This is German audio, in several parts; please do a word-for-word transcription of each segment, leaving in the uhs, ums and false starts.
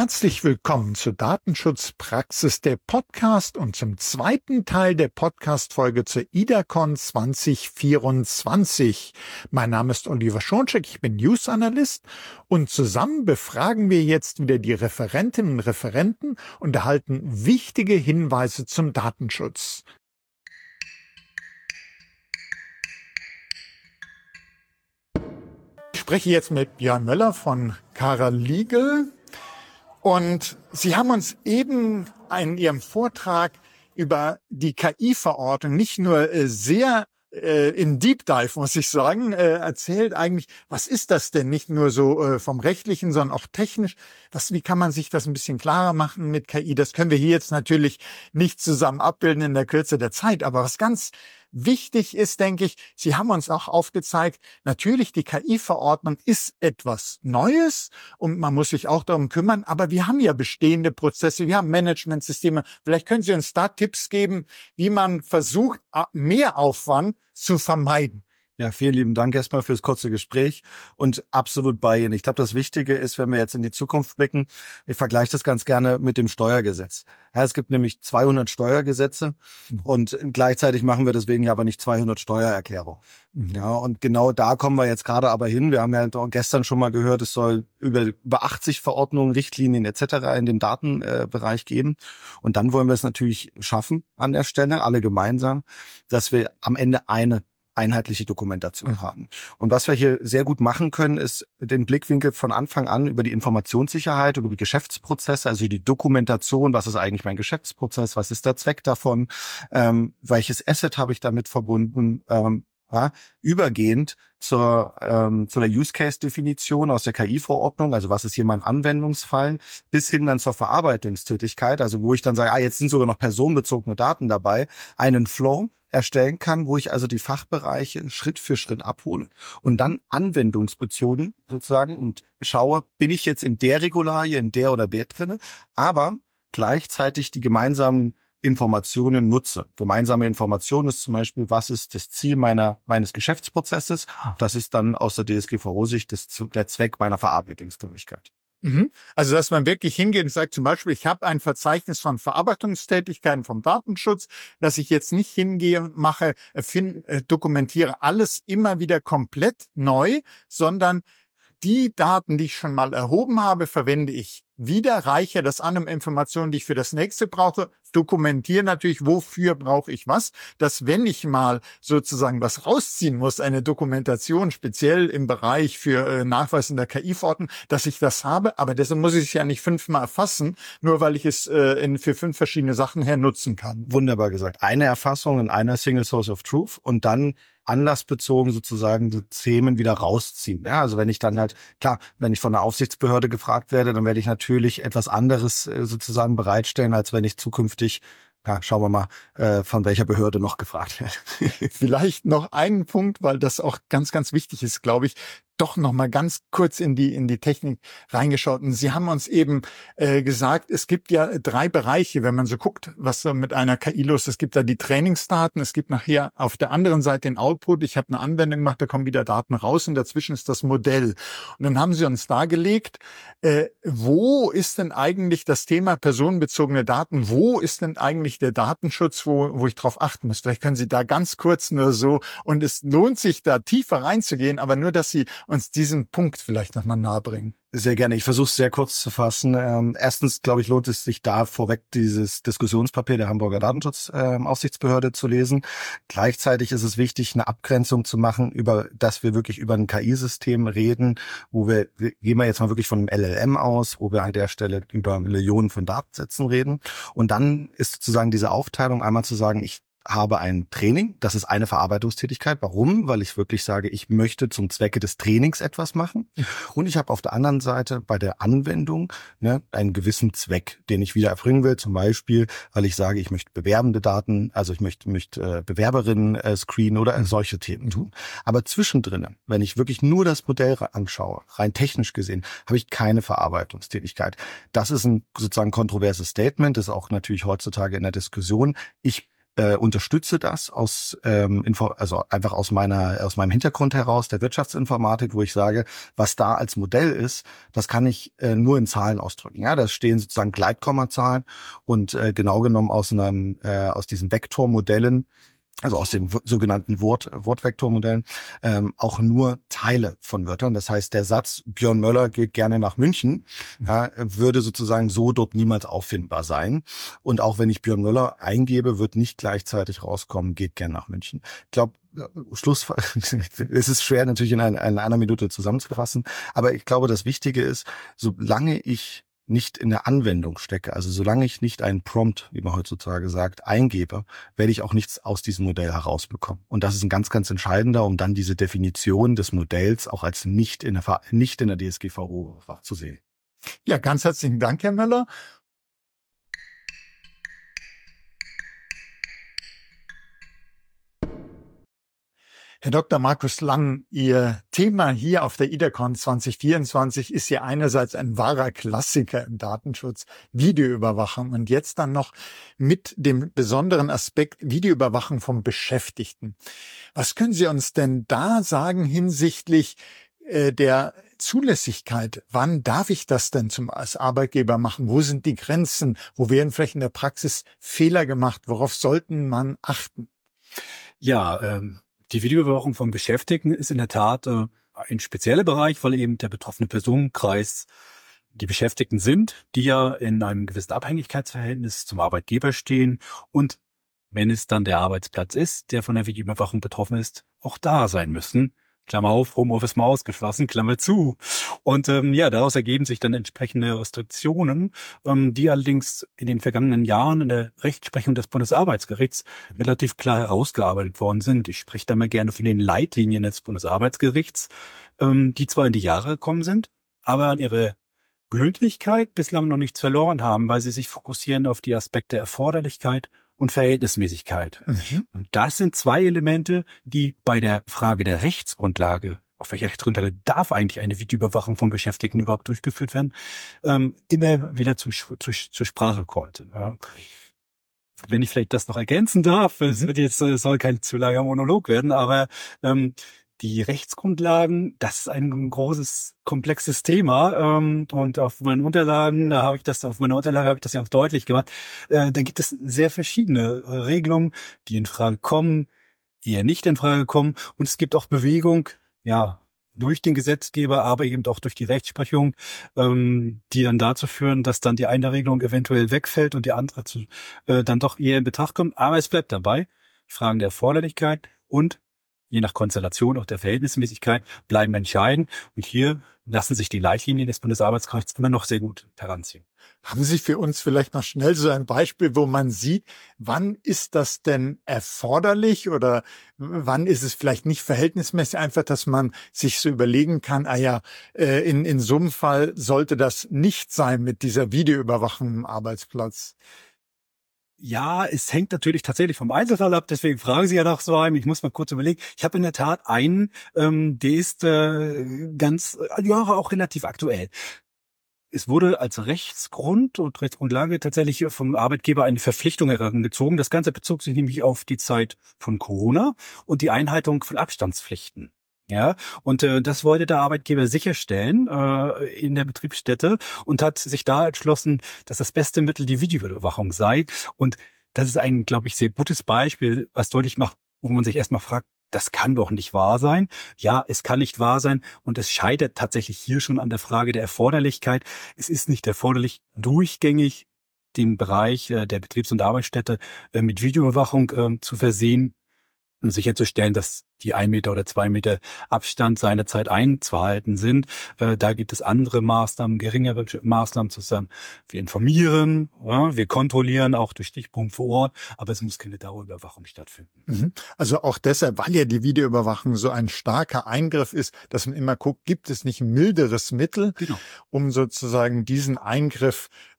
Herzlich willkommen zur Datenschutzpraxis, der Podcast und zum zweiten Teil der Podcast-Folge zur IDACON zwanzig vierundzwanzig. Mein Name ist Oliver Schoncheck, ich bin News Analyst und zusammen befragen wir jetzt wieder die Referentinnen und Referenten und erhalten wichtige Hinweise zum Datenschutz. Ich spreche jetzt mit Björn Möller von Cara Legal. Und Sie haben uns eben in Ihrem Vortrag über die K I-Verordnung nicht nur äh, sehr äh, in Deep Dive, muss ich sagen, äh, erzählt eigentlich, was ist das denn? Nicht nur so äh, vom Rechtlichen, sondern auch technisch. Was, wie kann man sich das ein bisschen klarer machen mit K I? Das können wir hier jetzt natürlich nicht zusammen abbilden in der Kürze der Zeit, aber was ganz wichtig ist, denke ich, Sie haben uns auch aufgezeigt, natürlich die K I-Verordnung ist etwas Neues und man muss sich auch darum kümmern, aber wir haben ja bestehende Prozesse, wir haben Managementsysteme. Vielleicht können Sie uns da Tipps geben, wie man versucht, mehr Aufwand zu vermeiden. Ja, vielen lieben Dank erstmal fürs kurze Gespräch und absolut bei Ihnen. Ich glaube, das Wichtige ist, wenn wir jetzt in die Zukunft blicken, ich vergleiche das ganz gerne mit dem Steuergesetz. Ja, es gibt nämlich zweihundert Steuergesetze und gleichzeitig machen wir deswegen aber nicht zweihundert Steuererklärungen. Ja, und genau da kommen wir jetzt gerade aber hin. Wir haben ja gestern schon mal gehört, es soll über, über achtzig Verordnungen, Richtlinien et cetera in den Datenbereich geben. Und dann wollen wir es natürlich schaffen an der Stelle, alle gemeinsam, dass wir am Ende eine einheitliche Dokumentation mhm. haben. Und was wir hier sehr gut machen können, ist den Blickwinkel von Anfang an über die Informationssicherheit, über die Geschäftsprozesse, also die Dokumentation, was ist eigentlich mein Geschäftsprozess, was ist der Zweck davon, ähm, welches Asset habe ich damit verbunden, ähm, ja, übergehend zur, ähm, zu der Use-Case-Definition aus der K I-Verordnung, also was ist hier mein Anwendungsfall, bis hin dann zur Verarbeitungstätigkeit, also wo ich dann sage, ah, jetzt sind sogar noch personenbezogene Daten dabei, einen Flow erstellen kann, wo ich also die Fachbereiche Schritt für Schritt abhole und dann anwendungsbezogen sozusagen und schaue, bin ich jetzt in der Regularie, in der oder der drinne, aber gleichzeitig die gemeinsamen Informationen nutze. Gemeinsame Information ist zum Beispiel, was ist das Ziel meiner meines Geschäftsprozesses? Das ist dann aus der D S G V O-Sicht der Zweck meiner Verarbeitungsfähigkeit. Also, dass man wirklich hingeht und sagt, zum Beispiel, ich habe ein Verzeichnis von Verarbeitungstätigkeiten vom Datenschutz, dass ich jetzt nicht hingehe und mache, find, äh, dokumentiere alles immer wieder komplett neu, sondern die Daten, die ich schon mal erhoben habe, verwende ich wieder, reiche das an um Informationen, die ich für das nächste brauche, dokumentiere natürlich, wofür brauche ich was, dass wenn ich mal sozusagen was rausziehen muss, eine Dokumentation speziell im Bereich für äh, Nachweis in der K I-Verordnung, dass ich das habe, aber deshalb muss ich es ja nicht fünfmal erfassen, nur weil ich es äh, in, für fünf verschiedene Sachen her nutzen kann. Wunderbar gesagt. Eine Erfassung in einer Single Source of Truth und dann anlassbezogen sozusagen die Themen wieder rausziehen. Ja, also wenn ich dann halt, klar, wenn ich von der Aufsichtsbehörde gefragt werde, dann werde ich natürlich etwas anderes äh, sozusagen bereitstellen, als wenn ich zukünftig, ja, schauen wir mal, äh, von welcher Behörde noch gefragt werde. Vielleicht noch einen Punkt, weil das auch ganz, ganz wichtig ist, glaube ich, doch noch mal ganz kurz in die in die Technik reingeschaut. Und Sie haben uns eben äh, gesagt, es gibt ja drei Bereiche, wenn man so guckt, was so mit einer K I los ist. Es gibt da die Trainingsdaten, es gibt nachher auf der anderen Seite den Output. Ich habe eine Anwendung gemacht, da kommen wieder Daten raus und dazwischen ist das Modell. Und dann haben Sie uns dargelegt, äh, wo ist denn eigentlich das Thema personenbezogene Daten? Wo ist denn eigentlich der Datenschutz, wo wo ich drauf achten muss? Vielleicht können Sie da ganz kurz nur so, und es lohnt sich da tiefer reinzugehen, aber nur, dass Sie uns diesen Punkt vielleicht nochmal nahebringen. Sehr gerne. Ich versuche es sehr kurz zu fassen. Ähm, erstens, glaube ich, lohnt es sich da vorweg dieses Diskussionspapier der Hamburger Datenschutzaufsichtsbehörde ähm, zu lesen. Gleichzeitig ist es wichtig, eine Abgrenzung zu machen, über, dass wir wirklich über ein K I-System reden, wo wir, gehen wir jetzt mal wirklich von einem L L M aus, wo wir an der Stelle über Millionen von Datensätzen reden. Und dann ist sozusagen diese Aufteilung einmal zu sagen, ich habe ein Training, das ist eine Verarbeitungstätigkeit. Warum? Weil ich wirklich sage, ich möchte zum Zwecke des Trainings etwas machen. Und ich habe auf der anderen Seite bei der Anwendung ne, einen gewissen Zweck, den ich wieder erbringen will. Zum Beispiel, weil ich sage, ich möchte bewerbende Daten, also ich möchte, möchte äh, Bewerberinnen äh, screenen oder äh, solche Themen tun. Aber zwischendrin, wenn ich wirklich nur das Modell anschaue, rein technisch gesehen, habe ich keine Verarbeitungstätigkeit. Das ist ein sozusagen kontroverses Statement, das ist auch natürlich heutzutage in der Diskussion. Ich äh, unterstütze das aus ähm, Info, also einfach aus meiner aus meinem Hintergrund heraus der Wirtschaftsinformatik, wo ich sage, was da als Modell ist, das kann ich äh, nur in Zahlen ausdrücken. Ja, da stehen sozusagen Gleitkommazahlen und äh, genau genommen aus einem äh, aus diesen Vektormodellen, also aus den sogenannten Wort, Wortvektormodellen, ähm, auch nur Teile von Wörtern. Das heißt, der Satz, Björn Möller geht gerne nach München, ja, würde sozusagen so dort niemals auffindbar sein. Und auch wenn ich Björn Möller eingebe, wird nicht gleichzeitig rauskommen, geht gerne nach München. Ich glaube, Schluss, es ist schwer natürlich in einer, in einer Minute zusammenzufassen, aber ich glaube, das Wichtige ist, solange ich nicht in der Anwendung stecke, also solange ich nicht einen Prompt, wie man heutzutage sagt, eingebe, werde ich auch nichts aus diesem Modell herausbekommen. Und das ist ein ganz, ganz entscheidender, um dann diese Definition des Modells auch als nicht in der, nicht in der D S G V O zu sehen. Ja, ganz herzlichen Dank, Herr Möller. Herr Doktor Markus Lang, Ihr Thema hier auf der IDACON zwanzig vierundzwanzig ist ja einerseits ein wahrer Klassiker im Datenschutz, Videoüberwachung, und jetzt dann noch mit dem besonderen Aspekt Videoüberwachung von Beschäftigten. Was können Sie uns denn da sagen hinsichtlich äh, der Zulässigkeit? Wann darf ich das denn zum, als Arbeitgeber machen? Wo sind die Grenzen? Wo werden vielleicht in der Praxis Fehler gemacht? Worauf sollten man achten? Ja, ähm die Videoüberwachung von Beschäftigten ist in der Tat äh, ein spezieller Bereich, weil eben der betroffene Personenkreis die Beschäftigten sind, die ja in einem gewissen Abhängigkeitsverhältnis zum Arbeitgeber stehen und, wenn es dann der Arbeitsplatz ist, der von der Videoüberwachung betroffen ist, auch da sein müssen. Klammer auf, Homeoffice mal ausgeschlossen, Klammer zu. Und ähm, ja, daraus ergeben sich dann entsprechende Restriktionen, ähm, die allerdings in den vergangenen Jahren in der Rechtsprechung des Bundesarbeitsgerichts relativ klar herausgearbeitet worden sind. Ich spreche da mal gerne von den Leitlinien des Bundesarbeitsgerichts, ähm, die zwar in die Jahre gekommen sind, aber an ihre Gültigkeit bislang noch nichts verloren haben, weil sie sich fokussieren auf die Aspekte Erforderlichkeit und Verhältnismäßigkeit. Mhm. Und das sind zwei Elemente, die bei der Frage der Rechtsgrundlage, auf welcher Rechtsgrundlage darf eigentlich eine Videoüberwachung von Beschäftigten überhaupt durchgeführt werden, ähm, immer wieder zu, zu, zur Sprache kommt. Ja. Wenn ich vielleicht das noch ergänzen darf, mhm. es wird jetzt, es soll kein zu langer Monolog werden, aber ähm, die Rechtsgrundlagen, das ist ein großes, komplexes Thema. Ähm, und auf meinen Unterlagen, da habe ich das, auf meiner Unterlage habe ich das ja auch deutlich gemacht. Äh, da gibt es sehr verschiedene äh, Regelungen, die in Frage kommen, eher nicht in Frage kommen. Und es gibt auch Bewegung, ja, durch den Gesetzgeber, aber eben auch durch die Rechtsprechung, ähm, die dann dazu führen, dass dann die eine Regelung eventuell wegfällt und die andere zu, äh, dann doch eher in Betracht kommt. Aber es bleibt dabei. Fragen der Erforderlichkeit und je nach Konstellation auch der Verhältnismäßigkeit bleiben entscheidend. Und hier lassen sich die Leitlinien des Bundesarbeitsgerichts immer noch sehr gut heranziehen. Haben Sie für uns vielleicht noch schnell so ein Beispiel, wo man sieht, wann ist das denn erforderlich oder wann ist es vielleicht nicht verhältnismäßig, einfach, dass man sich so überlegen kann, ah ja, in, in so einem Fall sollte das nicht sein mit dieser Videoüberwachung am Arbeitsplatz? Ja, es hängt natürlich tatsächlich vom Einzelfall ab, deswegen fragen Sie ja nach so einem. Ich muss mal kurz überlegen. Ich habe in der Tat einen, ähm, der ist äh, ganz, äh, ja, auch relativ aktuell. Es wurde als Rechtsgrund und Rechtsgrundlage tatsächlich vom Arbeitgeber eine Verpflichtung herangezogen. Das Ganze bezog sich nämlich auf die Zeit von Corona und die Einhaltung von Abstandspflichten. Ja, und äh, das wollte der Arbeitgeber sicherstellen äh, in der Betriebsstätte und hat sich da entschlossen, dass das beste Mittel die Videoüberwachung sei. Und das ist ein, glaube ich, sehr gutes Beispiel, was deutlich macht, wo man sich erstmal fragt, das kann doch nicht wahr sein. Ja, es kann nicht wahr sein und es scheitert tatsächlich hier schon an der Frage der Erforderlichkeit. Es ist nicht erforderlich, durchgängig den Bereich äh, der Betriebs- und Arbeitsstätte äh, mit Videoüberwachung äh, zu versehen, um sicherzustellen, dass die ein Meter oder zwei Meter Abstand seinerzeit einzuhalten sind. Äh, da gibt es andere Maßnahmen, geringere Maßnahmen zusammen. Wir informieren, ja, wir kontrollieren auch durch Stichpunkt vor Ort, aber es muss keine Dauerüberwachung stattfinden. Also auch deshalb, weil ja die Videoüberwachung so ein starker Eingriff ist, dass man immer guckt, gibt es nicht ein milderes Mittel, genau, um sozusagen diesen Eingriff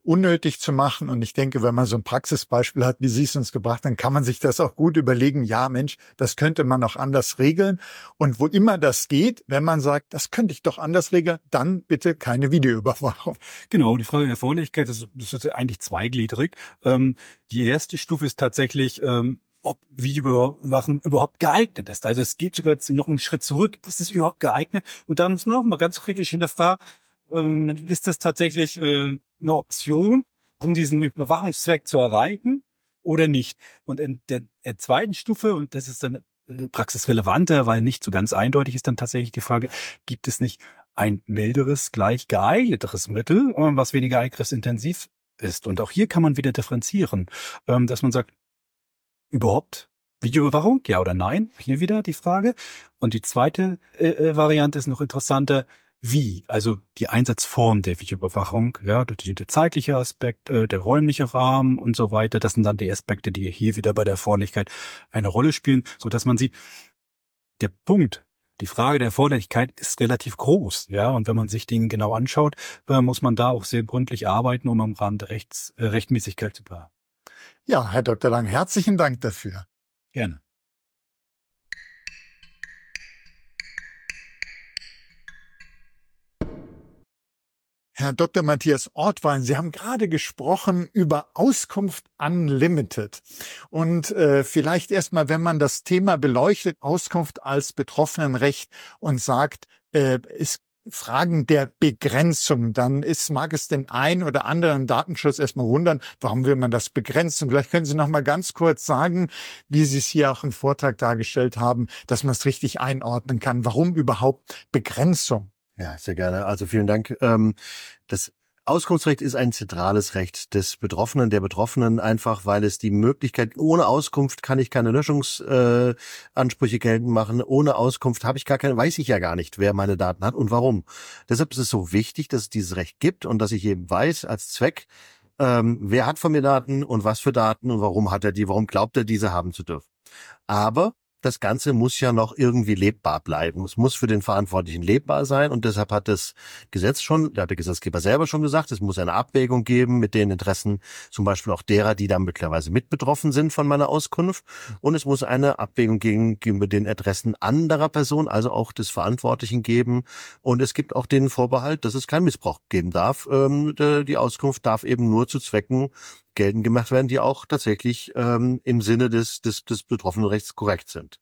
unnötig zu machen. Und ich denke, wenn man so ein Praxisbeispiel hat, wie Sie es uns gebracht haben, kann man sich das auch gut überlegen. Ja, Mensch, das könnte man auch anders regeln. Und wo immer das geht, wenn man sagt, das könnte ich doch anders regeln, dann bitte keine Videoüberwachung. Genau, die Frage der Vorlichkeit, das, das ist eigentlich zweigliedrig. Ähm, die erste Stufe ist tatsächlich, ähm, ob Videoüberwachung überhaupt geeignet ist. Also es geht sogar noch einen Schritt zurück. Ist es überhaupt geeignet? Und dann ist noch mal ganz kritisch hinterfragt, ähm, ist das tatsächlich äh, eine Option, um diesen Überwachungszweck zu erreichen oder nicht? Und in der, der zweiten Stufe, und das ist dann praxisrelevanter, weil nicht so ganz eindeutig ist, dann tatsächlich die Frage, gibt es nicht ein milderes, gleich geeigneteres Mittel, was weniger eingriffsintensiv ist? Und auch hier kann man wieder differenzieren, ähm, dass man sagt, überhaupt Videoüberwachung, ja oder nein? Hier wieder die Frage. Und die zweite äh, Variante ist noch interessanter, wie? Also die Einsatzform der Videoüberwachung, ja, der zeitliche Aspekt, äh, der räumliche Rahmen und so weiter. Das sind dann die Aspekte, die hier wieder bei der Erforderlichkeit eine Rolle spielen, so dass man sieht, der Punkt, die Frage der Erforderlichkeit ist relativ groß, ja. Und wenn man sich den genau anschaut, äh, muss man da auch sehr gründlich arbeiten, um am Rahmen der Rechts, äh, Rechtmäßigkeit zu beharren. Ja, Herr Doktor Lang, herzlichen Dank dafür. Gerne. Herr Doktor Matthias Ortwein, Sie haben gerade gesprochen über Auskunft Unlimited. Und äh, vielleicht erstmal, wenn man das Thema beleuchtet, Auskunft als Betroffenenrecht und sagt, äh, es Fragen der Begrenzung, dann ist, mag es den einen oder anderen Datenschutz erstmal wundern, warum will man das begrenzen? Vielleicht können Sie noch mal ganz kurz sagen, wie Sie es hier auch im Vortrag dargestellt haben, dass man es richtig einordnen kann. Warum überhaupt Begrenzung? Ja, sehr gerne. Also vielen Dank. Das Auskunftsrecht ist ein zentrales Recht des Betroffenen, der Betroffenen, einfach weil es die Möglichkeit, ohne Auskunft kann ich keine Löschungsansprüche äh, geltend machen, ohne Auskunft habe ich gar keine, weiß ich ja gar nicht, wer meine Daten hat und warum. Deshalb ist es so wichtig, dass es dieses Recht gibt und dass ich eben weiß als Zweck, ähm, wer hat von mir Daten und was für Daten und warum hat er die, warum glaubt er, diese haben zu dürfen. Aber das Ganze muss ja noch irgendwie lebbar bleiben. Es muss für den Verantwortlichen lebbar sein und deshalb hat das Gesetz schon, da hat der Gesetzgeber selber schon gesagt, es muss eine Abwägung geben mit den Interessen zum Beispiel auch derer, die da möglicherweise mit betroffen sind von meiner Auskunft und es muss eine Abwägung gegen, gegen mit den Interessen anderer Personen, also auch des Verantwortlichen geben und es gibt auch den Vorbehalt, dass es keinen Missbrauch geben darf. Ähm, die Auskunft darf eben nur zu Zwecken geltend gemacht werden, die auch tatsächlich ähm, im Sinne des, des, des betroffenen Rechts korrekt sind.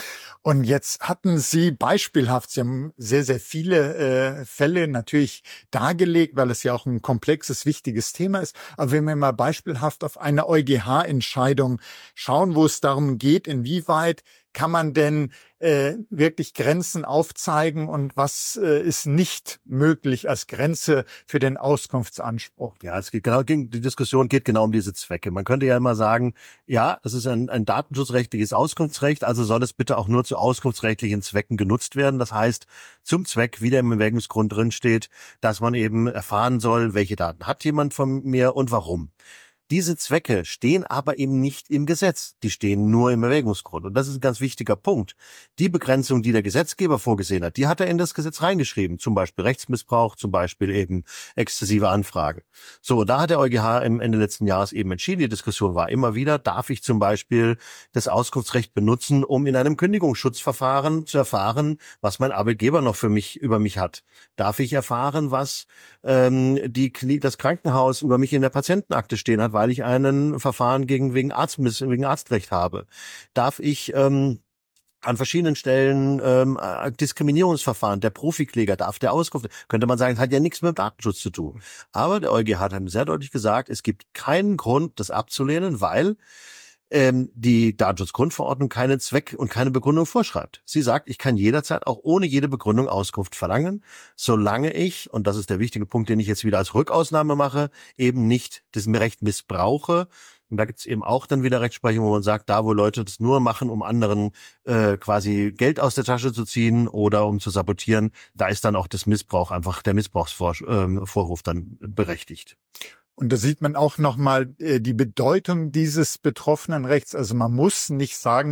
Und jetzt hatten Sie beispielhaft, Sie haben sehr, sehr viele äh, Fälle natürlich dargelegt, weil es ja auch ein komplexes, wichtiges Thema ist. Aber wenn wir mal beispielhaft auf eine EuGH-Entscheidung schauen, wo es darum geht, inwieweit kann man denn äh, wirklich Grenzen aufzeigen und was äh, ist nicht möglich als Grenze für den Auskunftsanspruch? Ja, es geht genau, die Diskussion geht genau um diese Zwecke. Man könnte ja immer sagen, ja, das ist ein, ein datenschutzrechtliches Auskunftsrecht, also soll es bitte auch nur zu auskunftsrechtlichen Zwecken genutzt werden. Das heißt, zum Zweck, wie der im Erwägungsgrund drin steht, dass man eben erfahren soll, welche Daten hat jemand von mir und warum. Diese Zwecke stehen aber eben nicht im Gesetz. Die stehen nur im Erwägungsgrund. Und das ist ein ganz wichtiger Punkt. Die Begrenzung, die der Gesetzgeber vorgesehen hat, die hat er in das Gesetz reingeschrieben. Zum Beispiel Rechtsmissbrauch, zum Beispiel eben exzessive Anfrage. So, da hat der EuGH im Ende letzten Jahres eben entschieden. Die Diskussion war immer wieder, darf ich zum Beispiel das Auskunftsrecht benutzen, um in einem Kündigungsschutzverfahren zu erfahren, was mein Arbeitgeber noch für mich, über mich hat? Darf ich erfahren, was ähm, die, das Krankenhaus über mich in der Patientenakte stehen hat, weil ich einen Verfahren gegen wegen Arztmiss, wegen Arztrecht habe? Darf ich ähm, an verschiedenen Stellen ähm, Diskriminierungsverfahren, der Profikläger darf der Auskunft, könnte man sagen, es hat ja nichts mit dem Datenschutz zu tun. Aber der EuGH hat einem sehr deutlich gesagt, es gibt keinen Grund, das abzulehnen, weil ähm, die Datenschutzgrundverordnung keinen Zweck und keine Begründung vorschreibt. Sie sagt, ich kann jederzeit auch ohne jede Begründung Auskunft verlangen, solange ich, und das ist der wichtige Punkt, den ich jetzt wieder als Rückausnahme mache, eben nicht das Recht missbrauche. Und da gibt es eben auch dann wieder Rechtsprechung, wo man sagt, da wo Leute das nur machen, um anderen äh, quasi Geld aus der Tasche zu ziehen oder um zu sabotieren, da ist dann auch das Missbrauch, einfach der Missbrauchsvorwurf äh, dann berechtigt. Und da sieht man auch nochmal äh, die Bedeutung dieses betroffenen Rechts. Also man muss nicht sagen,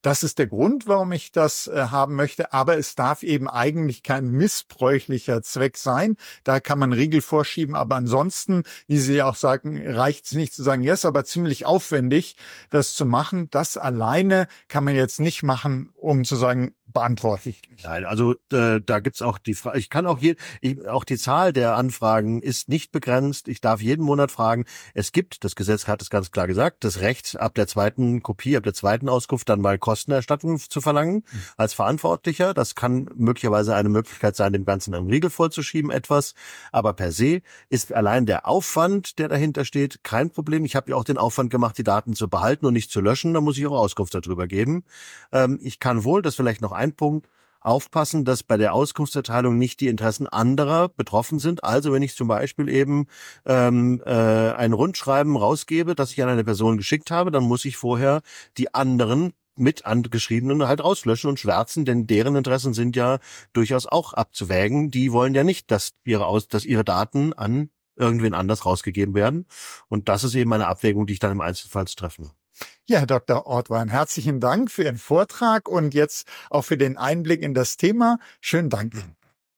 Das ist der Grund, warum ich das äh, haben möchte. Aber es darf eben eigentlich kein missbräuchlicher Zweck sein. Da kann man Riegel vorschieben. Aber ansonsten, wie Sie auch sagen, reicht es nicht zu sagen, ja, yes, aber ziemlich aufwendig, das zu machen. Das alleine kann man jetzt nicht machen, um zu sagen, beantworte ich nicht. Nein, also äh, da gibt's auch die Frage, ich kann auch je, ich, auch die Zahl der Anfragen ist nicht begrenzt. Ich darf jeden Monat fragen. Es gibt, das Gesetz hat es ganz klar gesagt, das Recht, ab der zweiten Kopie, ab der zweiten Auskunft dann mal Kostenerstattung zu verlangen mhm. als Verantwortlicher. Das kann möglicherweise eine Möglichkeit sein, dem Ganzen einen Riegel vorzuschieben, etwas. Aber per se ist allein der Aufwand, der dahinter steht, kein Problem. Ich habe ja auch den Aufwand gemacht, die Daten zu behalten und nicht zu löschen. Da muss ich auch Auskunft darüber geben. Ähm, ich kann wohl, das vielleicht noch ein Punkt, aufpassen, dass bei der Auskunftserteilung nicht die Interessen anderer betroffen sind. Also wenn ich zum Beispiel eben ähm, äh, ein Rundschreiben rausgebe, das ich an eine Person geschickt habe, dann muss ich vorher die anderen mit angeschriebenen halt auslöschen und schwärzen, denn deren Interessen sind ja durchaus auch abzuwägen. Die wollen ja nicht, dass ihre, Aus- dass ihre Daten an irgendwen anders rausgegeben werden. Und das ist eben eine Abwägung, die ich dann im Einzelfall zu treffen habe. Ja, Herr Doktor Ortwein, herzlichen Dank für Ihren Vortrag und jetzt auch für den Einblick in das Thema. Schönen Dank Ihnen.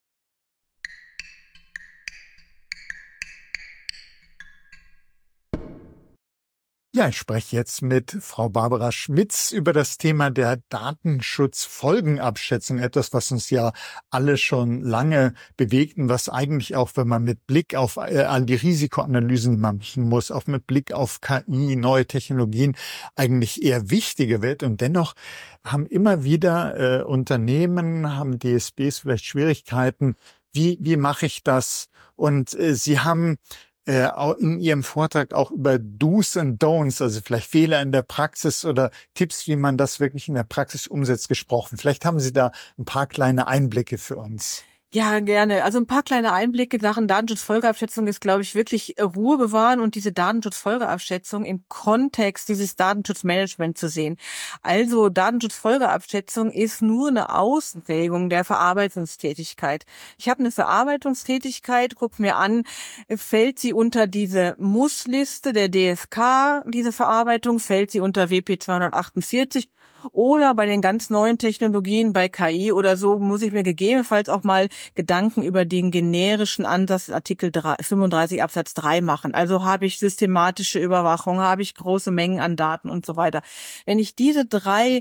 Ja, ich spreche jetzt mit Frau Barbara Schmitz über das Thema der Datenschutzfolgenabschätzung, etwas, was uns ja alle schon lange bewegt und was eigentlich auch, wenn man mit Blick auf äh, all die Risikoanalysen, die man machen muss, auch mit Blick auf K I, neue Technologien, eigentlich eher wichtiger wird. Und dennoch haben immer wieder äh, Unternehmen, haben D S Bs vielleicht Schwierigkeiten, wie, wie mache ich das? Und äh, Sie haben in Ihrem Vortrag auch über Do's and Don'ts, also vielleicht Fehler in der Praxis oder Tipps, wie man das wirklich in der Praxis umsetzt, gesprochen. Vielleicht haben Sie da ein paar kleine Einblicke für uns. Ja, gerne. Also ein paar kleine Einblicke. Sachen Datenschutzfolgeabschätzung ist, glaube ich, wirklich Ruhe bewahren und diese Datenschutzfolgeabschätzung im Kontext dieses Datenschutzmanagement zu sehen. Also Datenschutzfolgeabschätzung ist nur eine Auslegung der Verarbeitungstätigkeit. Ich habe eine Verarbeitungstätigkeit, guck mir an, fällt sie unter diese Mussliste der D S K, diese Verarbeitung, fällt sie unter W P zweihundertachtundvierzig oder bei den ganz neuen Technologien, bei K I oder so, muss ich mir gegebenenfalls auch mal Gedanken über den generischen Ansatz Artikel fünfunddreißig Absatz drei machen. Also habe ich systematische Überwachung, habe ich große Mengen an Daten und so weiter. Wenn ich diese drei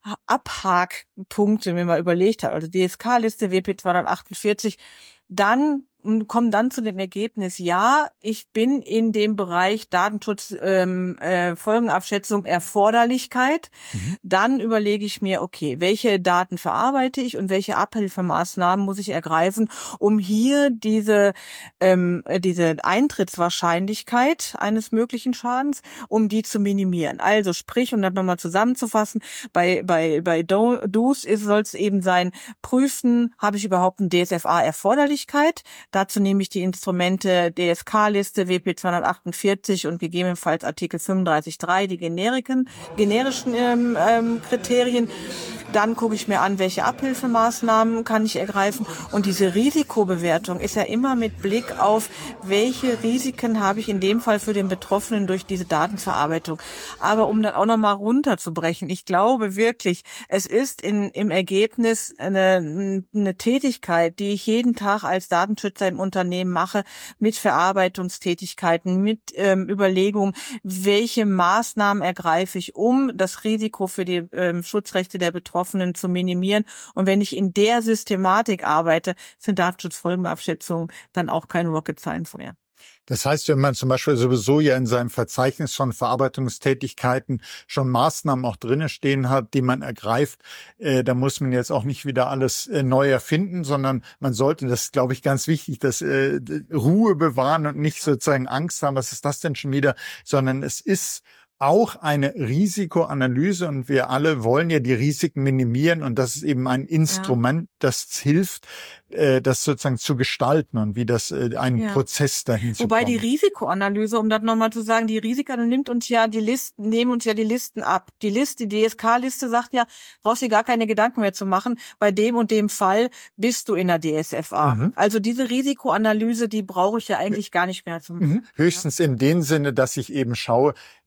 Abhakpunkte mir mal überlegt habe, also D S K-Liste, W P zweihundertachtundvierzig, dann und kommen dann zu dem Ergebnis, ja, ich bin in dem Bereich Datenschutz, ähm, äh, Folgenabschätzung, Erforderlichkeit. Mhm. Dann überlege ich mir, okay, welche Daten verarbeite ich und welche Abhilfemaßnahmen muss ich ergreifen, um hier diese ähm, diese Eintrittswahrscheinlichkeit eines möglichen Schadens, um die zu minimieren. Also sprich, um das nochmal zusammenzufassen, bei bei bei Do's soll es eben sein, prüfen, habe ich überhaupt eine D S F A-Erforderlichkeit? Dazu nehme ich die Instrumente D S K-Liste, W P zweihundertachtundvierzig und gegebenenfalls Artikel fünfunddreißig Absatz drei, die generiken, generischen ähm, ähm, Kriterien. Dann gucke ich mir an, welche Abhilfemaßnahmen kann ich ergreifen. Und diese Risikobewertung ist ja immer mit Blick auf, welche Risiken habe ich in dem Fall für den Betroffenen durch diese Datenverarbeitung. Aber um dann auch nochmal runterzubrechen, ich glaube wirklich, es ist in, im Ergebnis eine, eine Tätigkeit, die ich jeden Tag als Datenschützer im Unternehmen mache, mit Verarbeitungstätigkeiten, mit ähm, Überlegungen, welche Maßnahmen ergreife ich, um das Risiko für die ähm, Schutzrechte der Betroffenen zu minimieren. Und wenn ich in der Systematik arbeite, sind Datenschutzfolgenabschätzungen dann auch kein Rocket Science mehr. Das heißt, wenn man zum Beispiel sowieso ja in seinem Verzeichnis von Verarbeitungstätigkeiten schon Maßnahmen auch drinnen stehen hat, die man ergreift, äh, da muss man jetzt auch nicht wieder alles äh, neu erfinden, sondern man sollte, das ist, glaube ich, ganz wichtig, das äh, Ruhe bewahren und nicht sozusagen Angst haben, was ist das denn schon wieder, sondern es ist auch eine Risikoanalyse und wir alle wollen ja die Risiken minimieren und das ist eben ein Instrument, ja, das hilft, äh, das sozusagen zu gestalten und wie das äh, ein ja. Prozess dahin zu Wobei kommen. Die Risikoanalyse, um das nochmal zu sagen, die Risiken nimmt uns ja die Listen, nehmen uns ja die Listen ab. Die Liste, die D S K-Liste sagt ja, brauchst dir gar keine Gedanken mehr zu machen. Bei dem und dem Fall bist du in der D S F A. Mhm. Also diese Risikoanalyse, die brauche ich ja eigentlich gar nicht mehr zu machen. Mhm. Höchstens ja. in dem Sinne, dass ich eben schaue, wie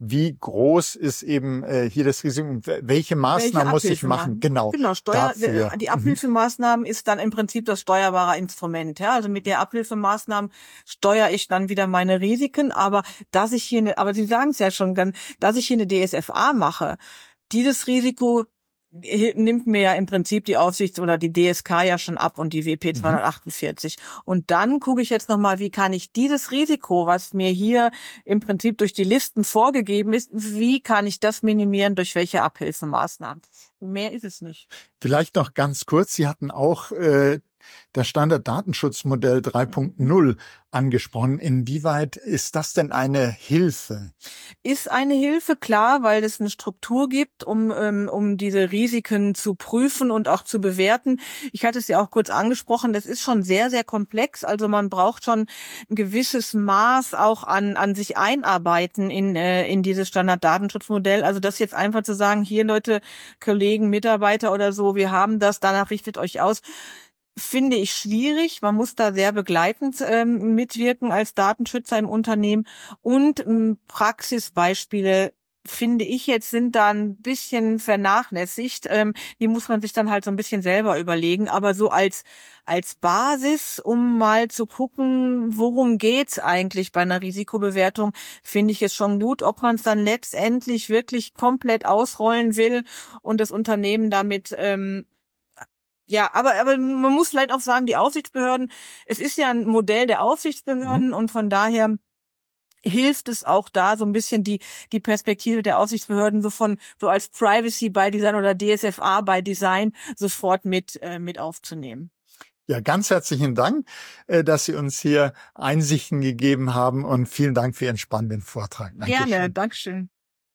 groß ist eben äh, hier das Risiko, welche Maßnahmen muss ich machen? Genau. Genau, Steuer, dafür. die Abhilfemaßnahmen mhm. ist dann im Prinzip das steuerbare Instrument. Ja? Also mit der Abhilfemaßnahmen steuere ich dann wieder meine Risiken, aber dass ich hier eine, aber Sie sagen es ja schon, dass ich hier eine D S F A mache, dieses Risiko nimmt mir ja im Prinzip die Aufsicht oder die D S K ja schon ab und die W P zweihundertachtundvierzig. Mhm. Und dann gucke ich jetzt nochmal, wie kann ich dieses Risiko, was mir hier im Prinzip durch die Listen vorgegeben ist, wie kann ich das minimieren, durch welche Abhilfemaßnahmen? Mehr ist es nicht. Vielleicht noch ganz kurz, Sie hatten auch äh, das Standarddatenschutzmodell drei Punkt null angesprochen. Inwieweit ist das denn eine Hilfe? Ist eine Hilfe, klar, weil es eine Struktur gibt, um ähm, um diese Risiken zu prüfen und auch zu bewerten. Ich hatte es ja auch kurz angesprochen, das ist schon sehr, sehr komplex. Also man braucht schon ein gewisses Maß auch an an sich einarbeiten in äh, in dieses Standarddatenschutzmodell. Also das jetzt einfach zu sagen, hier Leute, Kollegen, Mitarbeiter oder so, wir haben das, danach richtet euch aus, finde ich schwierig. Man muss da sehr begleitend ähm, mitwirken als Datenschützer im Unternehmen. Und ähm, Praxisbeispiele, finde ich jetzt, sind da ein bisschen vernachlässigt. Ähm, die muss man sich dann halt so ein bisschen selber überlegen. Aber so als als Basis, um mal zu gucken, worum geht's eigentlich bei einer Risikobewertung, finde ich es schon gut. Ob man es dann letztendlich wirklich komplett ausrollen will und das Unternehmen damit ähm, Ja, aber aber man muss vielleicht auch sagen, die Aufsichtsbehörden, es ist ja ein Modell der Aufsichtsbehörden mhm. und von daher hilft es auch da so ein bisschen die die Perspektive der Aufsichtsbehörden so von so als Privacy by Design oder D S F A by Design sofort mit äh, mit aufzunehmen. Ja, ganz herzlichen Dank, äh, dass Sie uns hier Einsichten gegeben haben und vielen Dank für Ihren spannenden Vortrag. Dankeschön. Gerne, Dankeschön.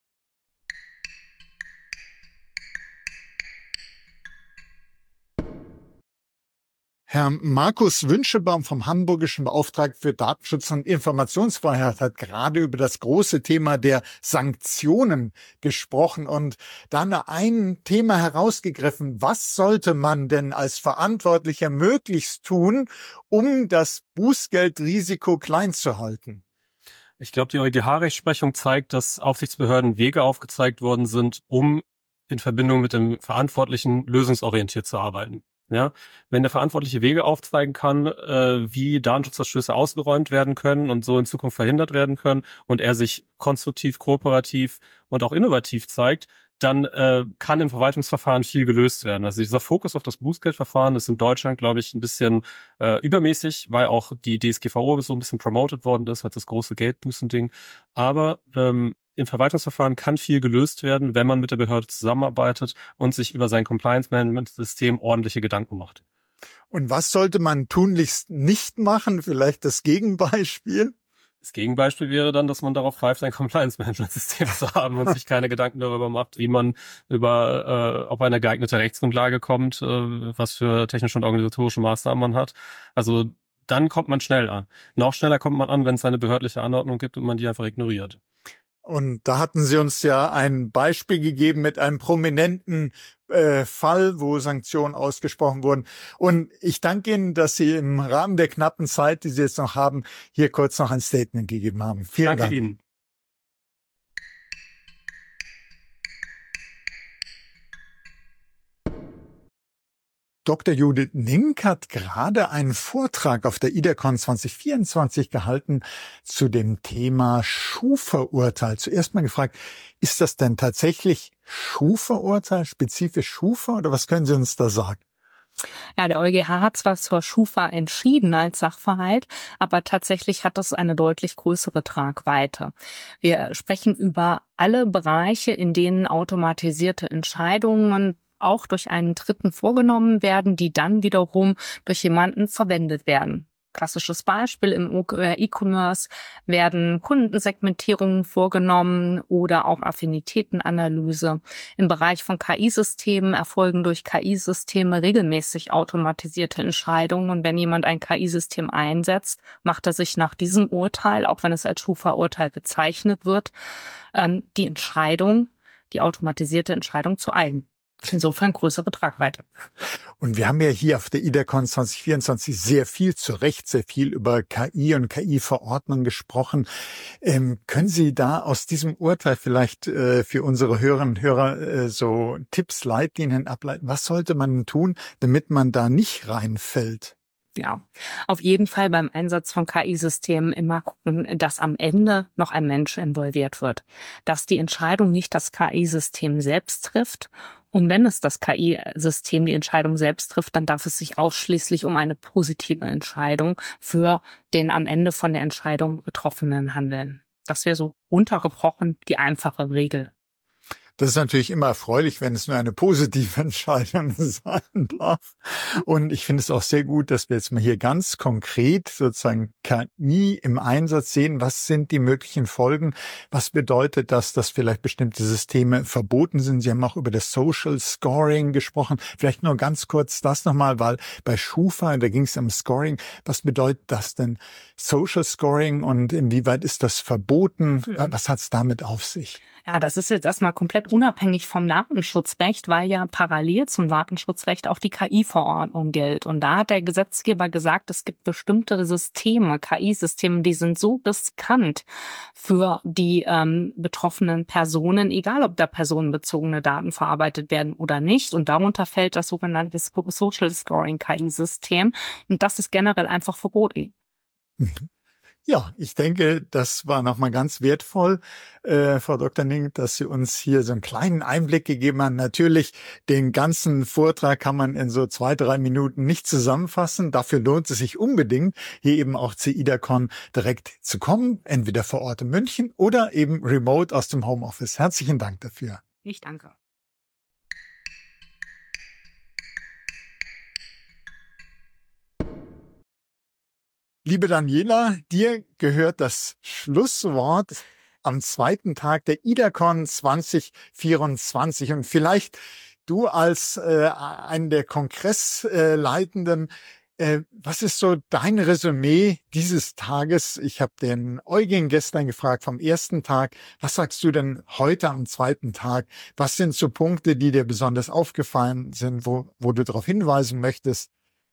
Herr Markus Wünschebaum vom Hamburgischen Beauftragten für Datenschutz und Informationsfreiheit hat gerade über das große Thema der Sanktionen gesprochen und dann ein Thema herausgegriffen. Was sollte man denn als Verantwortlicher möglichst tun, um das Bußgeldrisiko klein zu halten? Ich glaube, die EuGH-Rechtsprechung zeigt, dass Aufsichtsbehörden Wege aufgezeigt worden sind, um in Verbindung mit dem Verantwortlichen lösungsorientiert zu arbeiten. Ja, wenn der Verantwortliche Wege aufzeigen kann, äh, wie Datenschutzverstöße ausgeräumt werden können und so in Zukunft verhindert werden können und er sich konstruktiv, kooperativ und auch innovativ zeigt, dann äh, kann im Verwaltungsverfahren viel gelöst werden. Also dieser Fokus auf das Bußgeldverfahren ist in Deutschland, glaube ich, ein bisschen äh, übermäßig, weil auch die D S G V O so ein bisschen promoted worden ist, als das große Geldbußen-Ding. Aber ähm, im Verwaltungsverfahren kann viel gelöst werden, wenn man mit der Behörde zusammenarbeitet und sich über sein Compliance-Management-System ordentliche Gedanken macht. Und was sollte man tunlichst nicht machen? Vielleicht das Gegenbeispiel? Das Gegenbeispiel wäre dann, dass man darauf pfeift, ein Compliance-Management-System zu haben und sich keine Gedanken darüber macht, wie man über, äh, auf eine geeignete Rechtsgrundlage kommt, äh, was für technische und organisatorische Maßnahmen man hat. Also dann kommt man schnell an. Noch schneller kommt man an, wenn es eine behördliche Anordnung gibt und man die einfach ignoriert. Und da hatten Sie uns ja ein Beispiel gegeben mit einem prominenten äh, Fall, wo Sanktionen ausgesprochen wurden. Und ich danke Ihnen, dass Sie im Rahmen der knappen Zeit, die Sie jetzt noch haben, hier kurz noch ein Statement gegeben haben. Vielen danke Dank. Ihnen. Doktor Judith Nink hat gerade einen Vortrag auf der IDECON zwanzig vierundzwanzig gehalten zu dem Thema Schufa-Urteil. Zuerst mal gefragt, ist das denn tatsächlich Schufa-Urteil, spezifisch Schufa, oder was können Sie uns da sagen? Ja, der EuGH hat zwar zur Schufa entschieden als Sachverhalt, aber tatsächlich hat das eine deutlich größere Tragweite. Wir sprechen über alle Bereiche, in denen automatisierte Entscheidungen auch durch einen Dritten vorgenommen werden, die dann wiederum durch jemanden verwendet werden. Klassisches Beispiel, im E-Commerce werden Kundensegmentierungen vorgenommen oder auch Affinitätenanalyse. Im Bereich von K I-Systemen erfolgen durch K I-Systeme regelmäßig automatisierte Entscheidungen. Und wenn jemand ein K I-System einsetzt, macht er sich nach diesem Urteil, auch wenn es als Schufa-Urteil bezeichnet wird, die Entscheidung, die automatisierte Entscheidung zu eigen. Insofern größere Tragweite. Und wir haben ja hier auf der IDACON zwanzig vierundzwanzig sehr viel, zu Recht sehr viel über K I und K I-Verordnung gesprochen. Ähm, können Sie da aus diesem Urteil vielleicht äh, für unsere Hörerinnen und Hörer äh, so Tipps, Leitlinien ableiten? Was sollte man tun, damit man da nicht reinfällt? Ja, auf jeden Fall beim Einsatz von K I-Systemen immer gucken, dass am Ende noch ein Mensch involviert wird. Dass die Entscheidung nicht das K I-System selbst trifft. Und wenn es das K I-System die Entscheidung selbst trifft, dann darf es sich ausschließlich um eine positive Entscheidung für den am Ende von der Entscheidung Betroffenen handeln. Das wäre so runtergebrochen die einfache Regel. Das ist natürlich immer erfreulich, wenn es nur eine positive Entscheidung sein darf. Und ich finde es auch sehr gut, dass wir jetzt mal hier ganz konkret sozusagen K I im Einsatz sehen. Was sind die möglichen Folgen? Was bedeutet das, dass vielleicht bestimmte Systeme verboten sind? Sie haben auch über das Social Scoring gesprochen. Vielleicht nur ganz kurz das nochmal, weil bei Schufa, da ging es um Scoring. Was bedeutet das denn? Social Scoring und inwieweit ist das verboten? Was hat es damit auf sich? Ja, das ist jetzt erstmal komplett unabhängig vom Datenschutzrecht, weil ja parallel zum Datenschutzrecht auch die K I-Verordnung gilt. Und da hat der Gesetzgeber gesagt, es gibt bestimmte Systeme, K I-Systeme, die sind so riskant für die ähm, betroffenen Personen, egal ob da personenbezogene Daten verarbeitet werden oder nicht. Und darunter fällt das sogenannte Social Scoring K I-System. Und das ist generell einfach verboten. Mhm. Ja, ich denke, das war nochmal ganz wertvoll, äh, Frau Doktor Ning, dass Sie uns hier so einen kleinen Einblick gegeben haben. Natürlich, den ganzen Vortrag kann man in so zwei, drei Minuten nicht zusammenfassen. Dafür lohnt es sich unbedingt, hier eben auch zur IDACON direkt zu kommen, entweder vor Ort in München oder eben remote aus dem Homeoffice. Herzlichen Dank dafür. Ich danke. Liebe Daniela, dir gehört das Schlusswort am zweiten Tag der IDACON zwanzig vierundzwanzig. Und vielleicht du als äh, einen der Kongressleitenden, äh, was ist so dein Resümee dieses Tages? Ich habe den Eugen gestern gefragt vom ersten Tag. Was sagst du denn heute am zweiten Tag? Was sind so Punkte, die dir besonders aufgefallen sind, wo, wo du darauf hinweisen möchtest?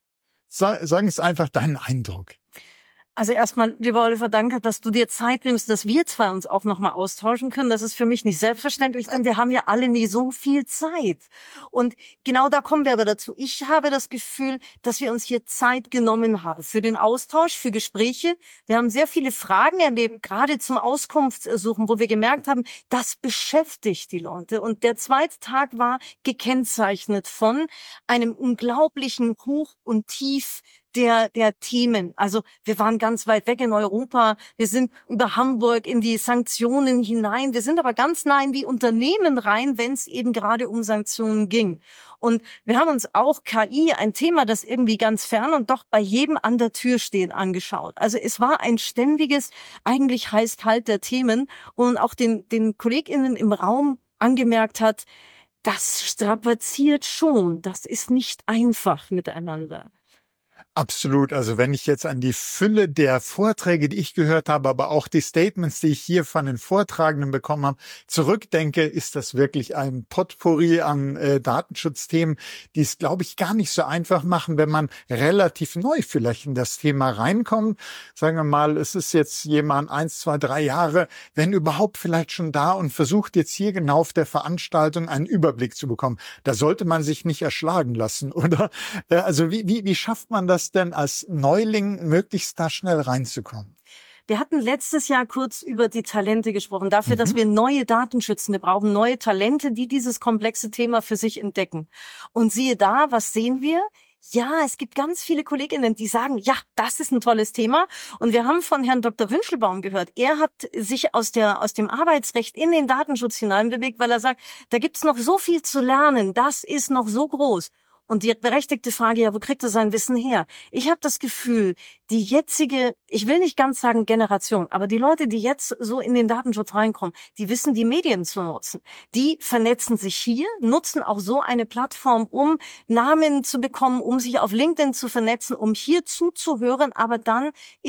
Sag, sag uns einfach deinen Eindruck. Also erstmal, lieber Oliver, danke, dass du dir Zeit nimmst, dass wir zwei uns auch nochmal austauschen können. Das ist für mich nicht selbstverständlich, denn wir haben ja alle nie so viel Zeit. Und genau da kommen wir aber dazu. Ich habe das Gefühl, dass wir uns hier Zeit genommen haben für den Austausch, für Gespräche. Wir haben sehr viele Fragen erlebt, gerade zum Auskunftssuchen, wo wir gemerkt haben, das beschäftigt die Leute. Und der zweite Tag war gekennzeichnet von einem unglaublichen Hoch und Tief der der Themen. Also wir waren ganz weit weg in Europa, wir sind über Hamburg in die Sanktionen hinein, wir sind aber ganz nah in die Unternehmen rein, wenn es eben gerade um Sanktionen ging. Und wir haben uns auch K I, ein Thema, das irgendwie ganz fern und doch bei jedem an der Tür steht, angeschaut. Also es war ein ständiges, eigentlich heiß-kalt der Themen und auch den den KollegInnen im Raum angemerkt hat, das strapaziert schon, das ist nicht einfach miteinander. Absolut. Also wenn ich jetzt an die Fülle der Vorträge, die ich gehört habe, aber auch die Statements, die ich hier von den Vortragenden bekommen habe, zurückdenke, ist das wirklich ein Potpourri an äh, Datenschutzthemen, die es, glaube ich, gar nicht so einfach machen, wenn man relativ neu vielleicht in das Thema reinkommt. Sagen wir mal, es ist jetzt jemand eins, zwei, drei Jahre, wenn überhaupt vielleicht schon da und versucht jetzt hier genau auf der Veranstaltung einen Überblick zu bekommen. Da sollte man sich nicht erschlagen lassen, oder? Also wie, wie, wie schafft man das denn als Neuling möglichst da schnell reinzukommen? Wir hatten letztes Jahr kurz über die Talente gesprochen, dafür, mhm. dass wir neue Datenschützende brauchen, neue Talente, die dieses komplexe Thema für sich entdecken. Und siehe da, was sehen wir? Ja, es gibt ganz viele Kolleginnen, die sagen, ja, das ist ein tolles Thema. Und wir haben von Herrn Doktor Wünschelbaum gehört, er hat sich aus der aus dem Arbeitsrecht in den Datenschutz hineinbewegt, weil er sagt, da gibt's noch so viel zu lernen, das ist noch so groß. Und die berechtigte Frage, ja, wo kriegt er sein Wissen her? Ich habe das Gefühl, die jetzige, ich will nicht ganz sagen Generation, aber die Leute, die jetzt so in den Datenschutz reinkommen, die wissen, die Medien zu nutzen. Die vernetzen sich hier, nutzen auch so eine Plattform, um Namen zu bekommen, um sich auf LinkedIn zu vernetzen, um hier zuzuhören, aber dann in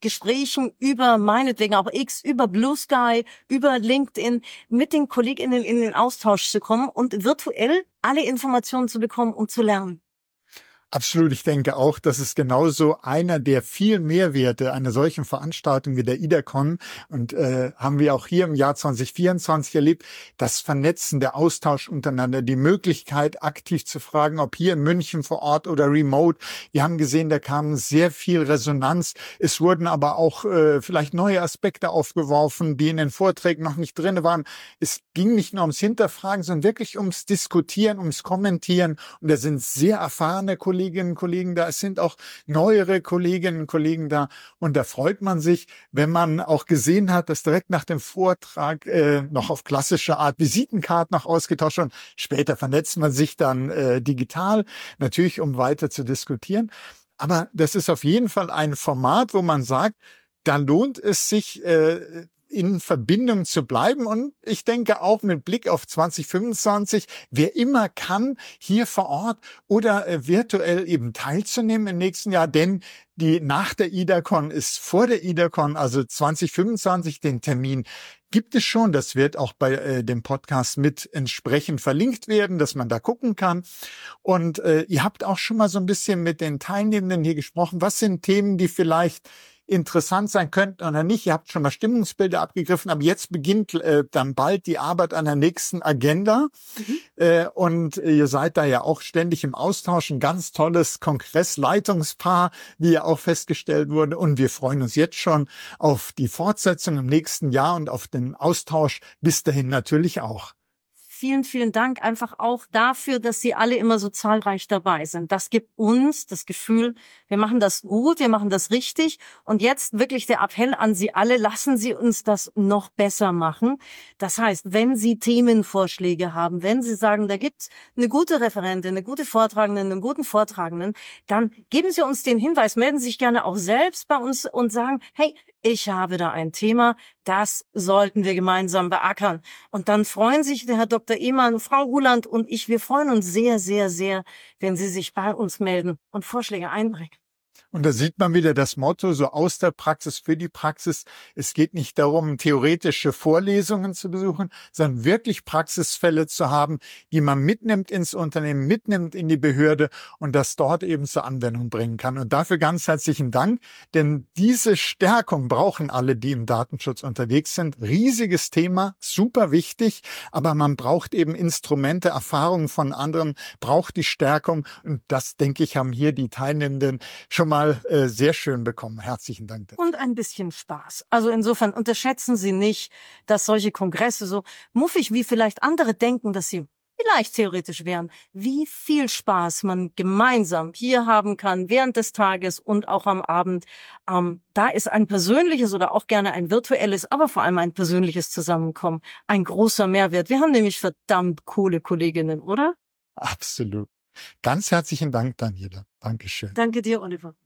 Gesprächen über meinetwegen auch X, über Blue Sky, über LinkedIn mit den KollegInnen in den Austausch zu kommen und virtuell alle Informationen zu bekommen und zu lernen. Absolut. Ich denke auch, das ist genauso einer der vielen Mehrwerte einer solchen Veranstaltung wie der IDACON. Und äh, haben wir auch hier im Jahr zwanzig vierundzwanzig erlebt, das Vernetzen, der Austausch untereinander, die Möglichkeit, aktiv zu fragen, ob hier in München vor Ort oder remote. Wir haben gesehen, da kam sehr viel Resonanz. Es wurden aber auch äh, vielleicht neue Aspekte aufgeworfen, die in den Vorträgen noch nicht drin waren. Es ging nicht nur ums Hinterfragen, sondern wirklich ums Diskutieren, ums Kommentieren. Und da sind sehr erfahrene Kollegen, Kolleginnen und Kollegen da, es sind auch neuere Kolleginnen und Kollegen da und da freut man sich, wenn man auch gesehen hat, dass direkt nach dem Vortrag äh, noch auf klassische Art Visitenkarten noch ausgetauscht wurden. Später vernetzt man sich dann äh, digital, natürlich um weiter zu diskutieren, aber das ist auf jeden Fall ein Format, wo man sagt, da lohnt es sich, äh, in Verbindung zu bleiben. Und ich denke auch mit Blick auf zwanzig fünfundzwanzig, wer immer kann, hier vor Ort oder äh, virtuell eben teilzunehmen im nächsten Jahr, denn die nach der IDACON ist vor der IDACON, also zwanzig fünfundzwanzig, den Termin gibt es schon. Das wird auch bei äh, dem Podcast mit entsprechend verlinkt werden, dass man da gucken kann. Und äh, ihr habt auch schon mal so ein bisschen mit den Teilnehmenden hier gesprochen. Was sind Themen, die vielleicht interessant sein könnten oder nicht. Ihr habt schon mal Stimmungsbilder abgegriffen, aber jetzt beginnt äh, dann bald die Arbeit an der nächsten Agenda. Mhm. Äh, und ihr seid da ja auch ständig im Austausch. Ein ganz tolles Kongressleitungspaar, wie ja auch festgestellt wurde. Und wir freuen uns jetzt schon auf die Fortsetzung im nächsten Jahr und auf den Austausch bis dahin natürlich auch. Vielen, vielen Dank einfach auch dafür, dass Sie alle immer so zahlreich dabei sind. Das gibt uns das Gefühl, wir machen das gut, wir machen das richtig. Und jetzt wirklich der Appell an Sie alle, lassen Sie uns das noch besser machen. Das heißt, wenn Sie Themenvorschläge haben, wenn Sie sagen, da gibt's eine gute Referentin, eine gute Vortragende, einen guten Vortragenden, dann geben Sie uns den Hinweis, melden Sie sich gerne auch selbst bei uns und sagen, hey, ich habe da ein Thema, das sollten wir gemeinsam beackern. Und dann freuen sich der Herr Doktor Ehmann, Frau Ruland und ich, wir freuen uns sehr, sehr, sehr, wenn Sie sich bei uns melden und Vorschläge einbringen. Und da sieht man wieder das Motto, so aus der Praxis für die Praxis. Es geht nicht darum, theoretische Vorlesungen zu besuchen, sondern wirklich Praxisfälle zu haben, die man mitnimmt ins Unternehmen, mitnimmt in die Behörde und das dort eben zur Anwendung bringen kann. Und dafür ganz herzlichen Dank, denn diese Stärkung brauchen alle, die im Datenschutz unterwegs sind. Riesiges Thema, super wichtig, aber man braucht eben Instrumente, Erfahrungen von anderen, braucht die Stärkung. Und das, denke ich, haben hier die Teilnehmenden schon mal äh, sehr schön bekommen. Herzlichen Dank. Und ein bisschen Spaß. Also insofern unterschätzen Sie nicht, dass solche Kongresse so muffig wie vielleicht andere denken, dass sie vielleicht theoretisch wären, wie viel Spaß man gemeinsam hier haben kann während des Tages und auch am Abend. Ähm, da ist ein persönliches oder auch gerne ein virtuelles, aber vor allem ein persönliches Zusammenkommen ein großer Mehrwert. Wir haben nämlich verdammt coole Kolleginnen, oder? Absolut. Ganz herzlichen Dank, Daniela. Dankeschön. Danke dir, Oliver.